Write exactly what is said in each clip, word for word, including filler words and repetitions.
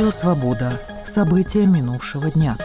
Радио «Свобода». События минувшего дня.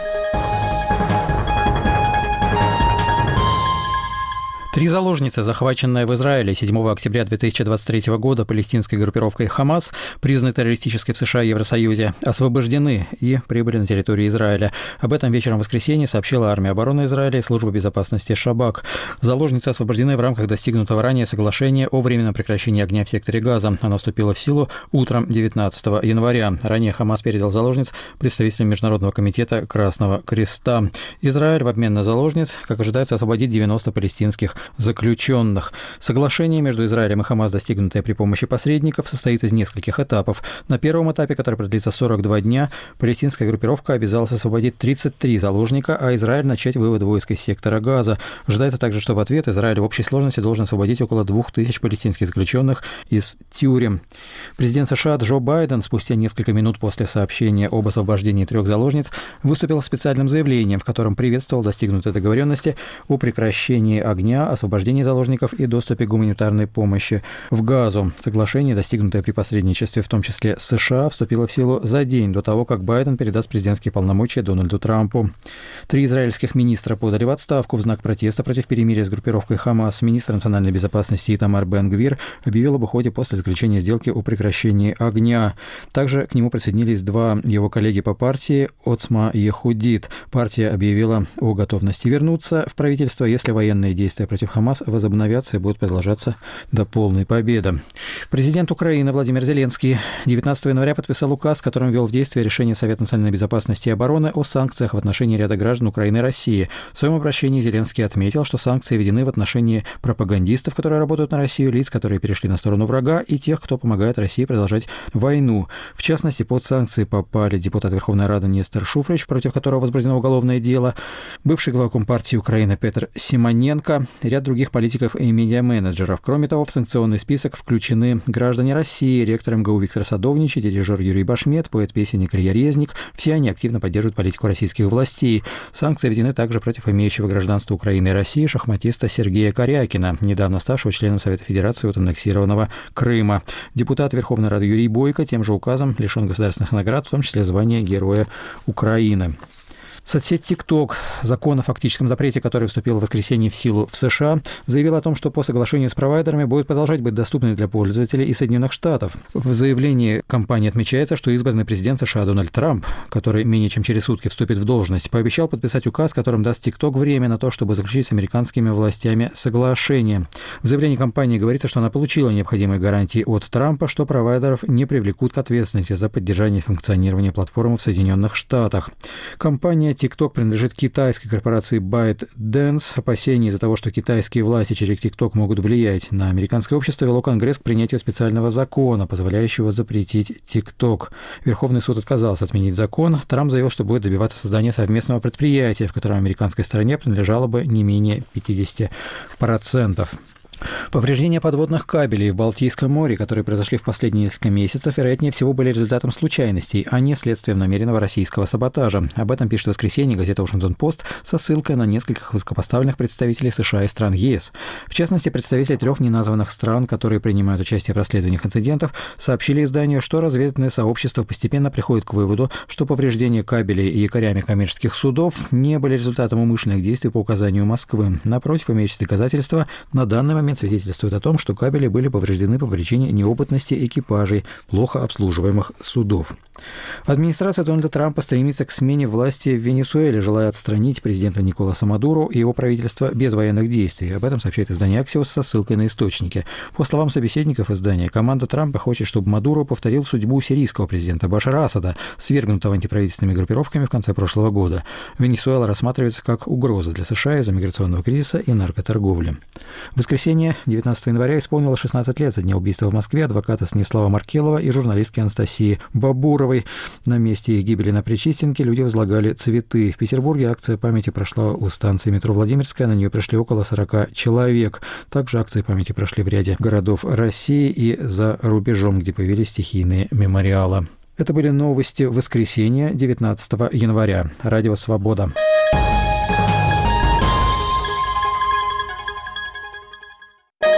Три заложницы, захваченные в Израиле седьмого октября две тысячи двадцать третьего года палестинской группировкой «Хамас», признанной террористической в США и Евросоюзе, освобождены и прибыли на территорию Израиля. Об этом вечером в воскресенье сообщила Армия обороны Израиля и Служба безопасности Шабак. Заложницы освобождены в рамках достигнутого ранее соглашения о временном прекращении огня в секторе Газа. Оно вступило в силу утром девятнадцатого января. Ранее Хамас передал заложниц представителям Международного комитета Красного Креста. Израиль в обмен на заложниц, как ожидается, освободит девяносто палестинских заключенных. Соглашение между Израилем и Хамас, достигнутое при помощи посредников, состоит из нескольких этапов. На первом этапе, который продлится сорок два дня, палестинская группировка обязалась освободить тридцать три заложника, а Израиль начать вывод войск из сектора Газа. Ожидается также, что в ответ Израиль в общей сложности должен освободить около двух тысяч палестинских заключенных из тюрем. Президент США Джо Байден спустя несколько минут после сообщения об освобождении трех заложниц выступил с специальным заявлением, в котором приветствовал достигнутые договоренности о прекращении огня, освобождении заложников и доступе к гуманитарной помощи в Газу. Соглашение, достигнутое при посредничестве, в том числе с США, вступило в силу за день до того, как Байден передаст президентские полномочия Дональду Трампу. Три израильских министра подали в отставку в знак протеста против перемирия с группировкой Хамас. Министр национальной безопасности Итамар Бен-Гвир объявил об уходе после заключения сделки о прекращении огня. Также к нему присоединились два его коллеги по партии Оцма Ехудит. Партия объявила о готовности вернуться в правительство, если военные действия против Хамас возобновятся и будут продолжаться до полной победы. Президент Украины Владимир Зеленский девятнадцатого января подписал указ, которым ввел в действие решение Совета национальной безопасности и обороны о санкциях в отношении ряда граждан Украины и России. В своем обращении Зеленский отметил, что санкции введены в отношении пропагандистов, которые работают на Россию, лиц, которые перешли на сторону врага, и тех, кто помогает России продолжать войну. В частности, под санкции попали депутат Верховной Рады Нестор Шуфрич, против которого возбуждено уголовное дело, бывший глава Компартии Украины Петр Симоненко, ряд других политиков и медиа-менеджеров. Кроме того, в санкционный список включены граждане России, ректор МГУ Виктор Садовничий, дирижер Юрий Башмет, поэт-песенник Илья Резник. Все они активно поддерживают политику российских властей. Санкции введены также против имеющего гражданство Украины и России шахматиста Сергея Корякина, недавно ставшего членом Совета Федерации от аннексированного Крыма. Депутат Верховной Рады Юрий Бойко тем же указом лишен государственных наград, в том числе звания Героя Украины. Соцсеть TikTok, закон о фактическом запрете, который вступил в воскресенье в силу в США, заявил о том, что по соглашению с провайдерами будет продолжать быть доступной для пользователей из Соединенных Штатов. В заявлении компании отмечается, что избранный президент США Дональд Трамп, который менее чем через сутки вступит в должность, пообещал подписать указ, которым даст TikTok время на то, чтобы заключить с американскими властями соглашение. В заявлении компании говорится, что она получила необходимые гарантии от Трампа, что провайдеров не привлекут к ответственности за поддержание функционирования платформы в Соединенных Штатах. Компания TikTok принадлежит китайской корпорации ByteDance. Опасения из-за того, что китайские власти через TikTok могут влиять на американское общество, вело Конгресс к принятию специального закона, позволяющего запретить TikTok. Верховный суд отказался отменить закон. Трамп заявил, что будет добиваться создания совместного предприятия, в котором американской стороне принадлежало бы не менее пятьдесят процентов. Повреждения подводных кабелей в Балтийском море, которые произошли в последние несколько месяцев, вероятнее всего были результатом случайностей, а не следствием намеренного российского саботажа. Об этом пишет в воскресенье газета «Вашингтон-Пост» со ссылкой на нескольких высокопоставленных представителей США и стран ЕС. В частности, представители трех неназванных стран, которые принимают участие в расследованиях инцидентов, сообщили изданию, что разведывательное сообщество постепенно приходит к выводу, что повреждения кабелей и якорями коммерческих судов не были результатом умышленных действий по указанию Москвы. Напротив, имеющиеся доказательства на данный момент свидетельствует о том, что кабели были повреждены по причине неопытности экипажей плохо обслуживаемых судов. Администрация Дональда Трампа стремится к смене власти в Венесуэле, желая отстранить президента Николаса Мадуро и его правительство без военных действий. Об этом сообщает издание «Аксиос» со ссылкой на источники. По словам собеседников издания, команда Трампа хочет, чтобы Мадуро повторил судьбу сирийского президента Башара Асада, свергнутого антиправительственными группировками в конце прошлого года. Венесуэла рассматривается как угроза для США из-за миграционного кризиса и наркоторговли. В воскресенье, девятнадцатого января, исполнилось шестнадцать лет со дня убийства в Москве адвоката Станислава Маркелова и журналистки Анастасии Бабуровой. На месте их гибели на Причистенке люди возлагали цветы. В Петербурге акция памяти прошла у станции метро Владимирская, на нее пришли около сорока человек. Также акции памяти прошли в ряде городов России и за рубежом, где появились стихийные мемориалы. Это были новости воскресенья, девятнадцатого января. Радио «Свобода».